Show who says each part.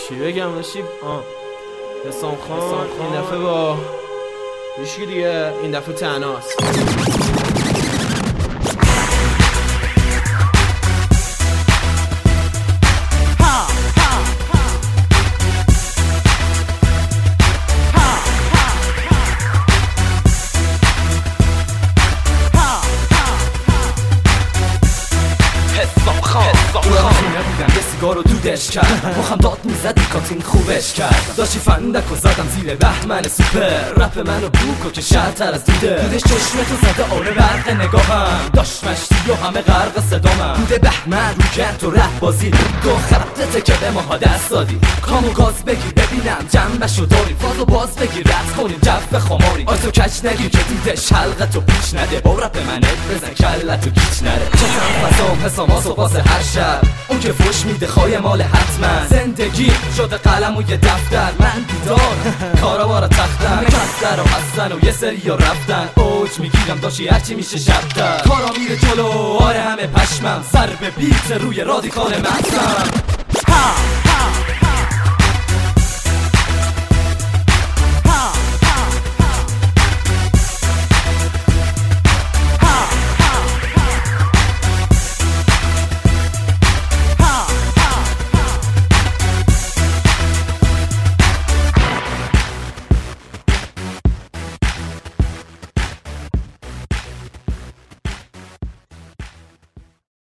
Speaker 1: چی بگم داشتی؟ حسام خان این دفعه با هیچکی دیگه، این دفعه تنهاست.
Speaker 2: سیگارو دودش کرد مخم داد میزدی کاتین خوبش کرد داشتی فندک و زدم زیر بهمن سوپر رپ منو بوکو که شرطر از دودش چشمتو زده آره برق نگاهم داشت مشتی و همه غرق صدامم دوده بهمن رو کرد و رپ بازی گو خرابتته که به ماها دست دادی کامو گاز بگیر ببینم جنبشو داری فازو باز بگیر رد کنیم جو خماری آی تو کچ نگیر که دودش حلقتو پیش نده با رپ منت بزن کلتو گیچ نره چطم فسام حساماسو واسه هر شب اون که فوش میده خواهی مال حتما زندگی شده قلم و یه دفتر من بیدار کارا بارا تختن کستر و هستن و یه سری ها رفتن اوج میگیرم داشتی هرچی میشه شبتر کارا میره جلو آره همه پشمم سر به بیت روی رادیکال مغزم